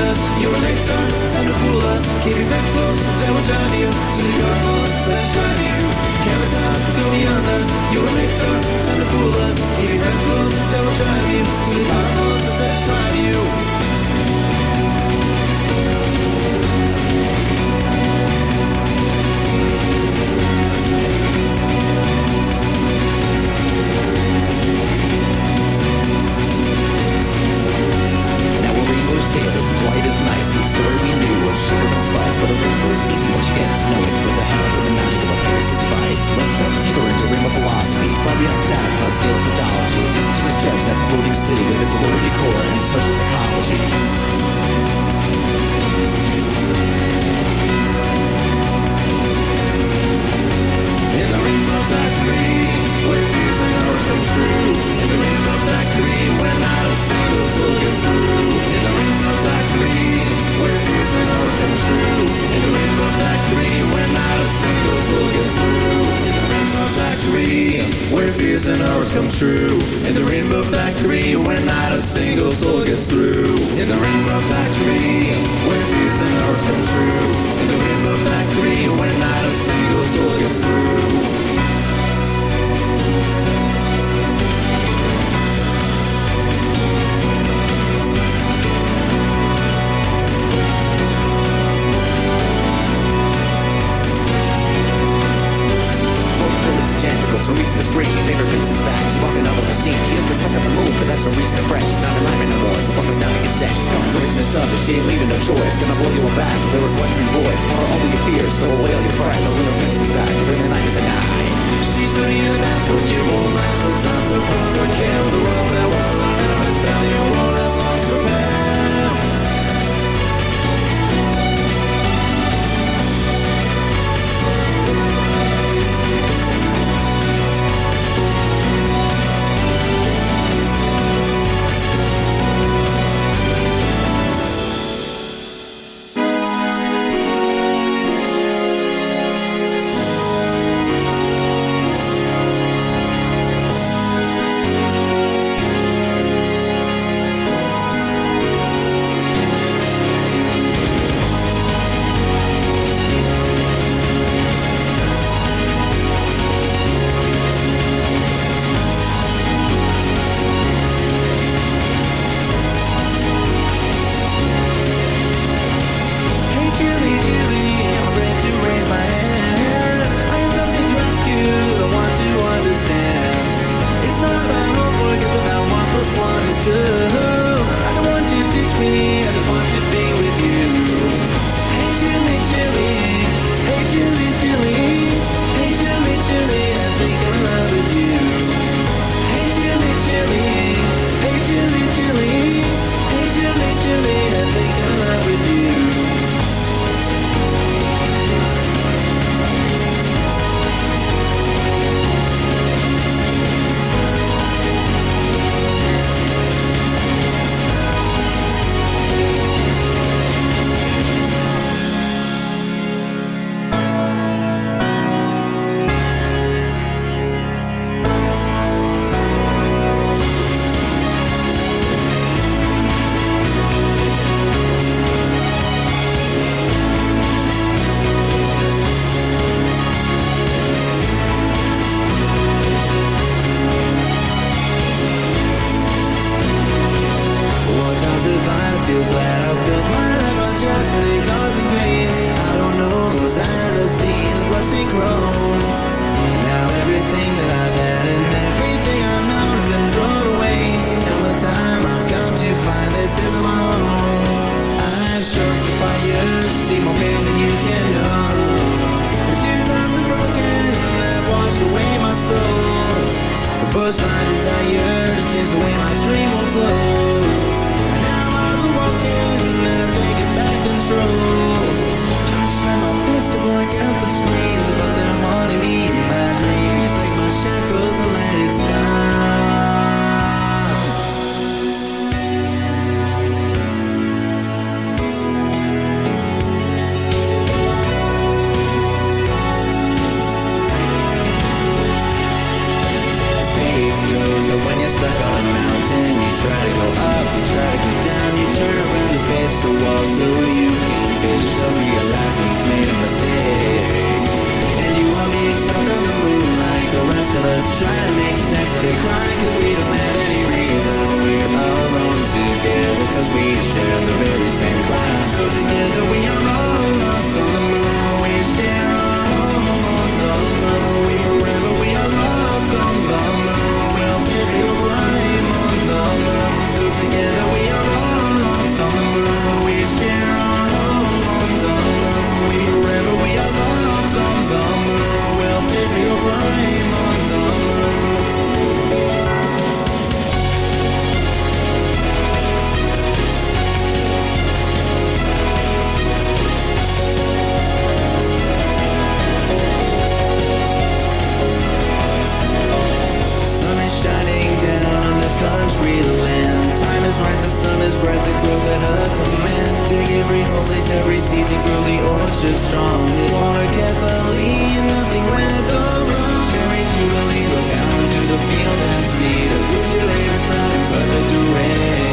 us. You're a late start, time to fool us. Keep your friends close, they will drive you to the car's lost, let's drive you. Camera time, go beyond us. You're a late start, time to fool us. Keep your friends close, they will drive you to the car's lost, let's drive you. Isn't quite as nice as the story we knew of sugar and spice, but a rainbow's easy once you get to know it. With the help of the magic of a Pegasus device, let's delve deeper into a realm of philosophy. Far beyond that of Cloud Tales mythology, season to misjudge that floating city with its allure decor and social psychology. In the Rainbow Factory, where fears and hopes come true. In the Rainbow Factory, where not a single soul gets through. In the Rainbow Factory, where fears and hopes come true. In the Rainbow Factory, where not a single soul gets through. In the Rainbow Factory, where fears and hopes come true. In the Rainbow Factory, where not a single soul gets through. In the Rainbow Factory, where fears and hopes come true. In the Rainbow Factory, where not a single soul gets through. It's a reason to scream, your favorite princess back. She's walking up on the scene, she has been stuck on the moon, but that's no reason to fret. She's not in line no more, so buckle down to get set. She's coming raising the subject, she ain't leaving no choice. Gonna blow you back with her equestrian voice. Cover all of your fears, stow away all your pride. No little princess back, to bring the night is the night. She's living in the past, but you won't last without the proper care of the world farewell. And I'm a spell you won't have long to repel. was my desire to change the way my stream will flow. And now I'm walking and I'm taking back control. I try my best to block out the screams, but they're haunting me in my dreams. Take my shackles and let it stop. But when you're stuck on a mountain, you try to go up, you try to go down, you turn around and face against the wall so you can face yourself, realize you've made a mistake. And you are being stuck on the moon like the rest of us, trying to make sense of it, crying cause we don't have any reason. We're alone together cause we share the very same crime. So together we are all lost on the moon. We share our home on the moon. We forever we are lost on the moon. We'll pick your flame on the moon. So together we are all lost on the moon. We share our home on the moon. We forever we are lost on the moon. We'll pick your flame on the moon. Shining down on this country land. Time is right, the sun is bright, the growth at her command. Dig every hole, place every seed, to grow the orchard strong. Water carefully and nothing will go wrong. Cherry to the lead, look out into the field and see the future labor sprouting perfect array.